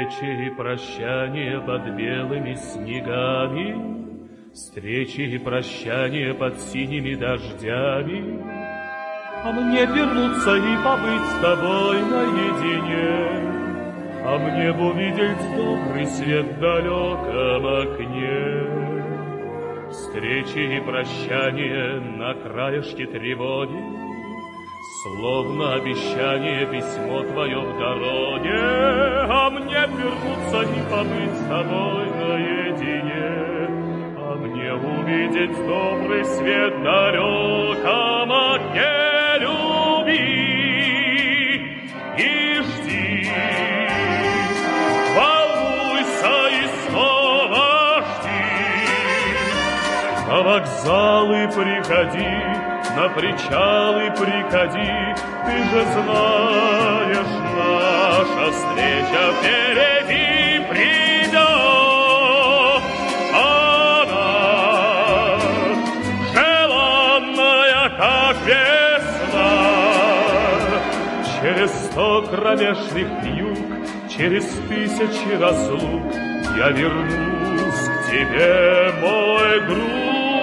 Встречи и прощания под белыми снегами, встречи и прощания под синими дождями, а мне вернуться и побыть с тобой наедине, а мне бы увидеть добрый свет в далеком окне. Встречи и прощания на краешке тревоги, словно обещание письмо твое в дороге, а мне вернуться и побыть с тобой наедине, а мне увидеть добрый свет в далеком окне. Люби и жди, волнуйся и снова жди. На вокзалы приходи, на причалы приходи, ты же знаешь, наша встреча впереди придет. Она желанная, как весна, через 100 кромешных юг, через 1000 разлук я вернусь к тебе, мой друг.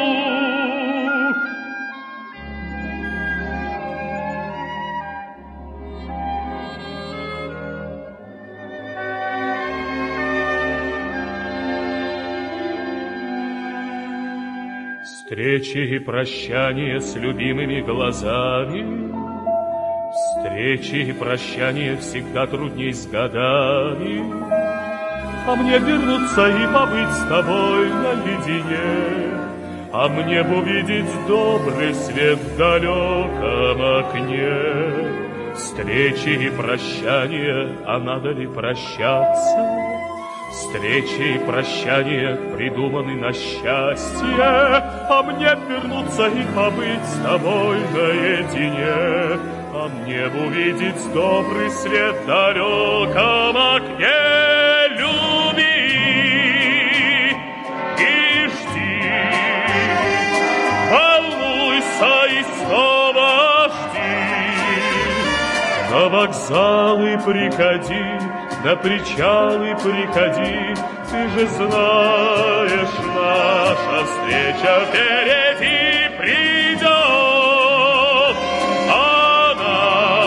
Встречи и прощания с любимыми глазами, встречи и прощания всегда трудней с годами, а мне вернуться и побыть с тобой наедине, а мне б увидеть добрый свет в далеком окне. Встречи и прощания, а надо ли прощаться? Встречи и прощания придуманы на счастье, а мне вернуться и побыть с тобой наедине, а мне б увидеть добрый свет в далеком окне. Люби и жди, волнуйся и снова жди. На вокзалы приходи, на причалы приходи, ты же знаешь, наша встреча впереди придет. Она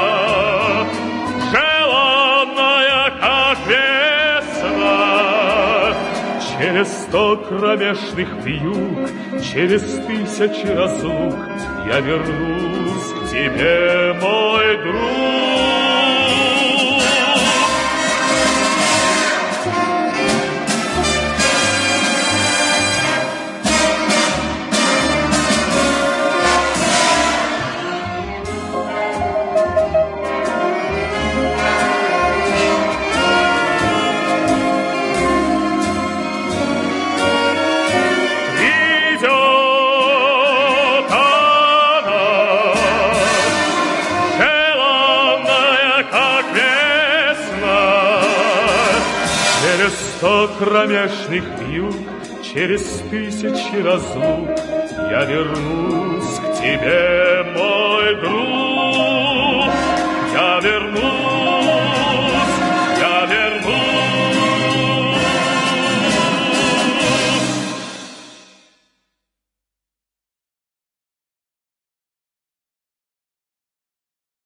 желанная, как весна, через 100 кромешных вьюг, через 1000 разлук я вернусь к тебе, мой друг. Через 100 кромешных вьюг, через 1000 разлук я вернусь к тебе, мой друг. Я вернусь.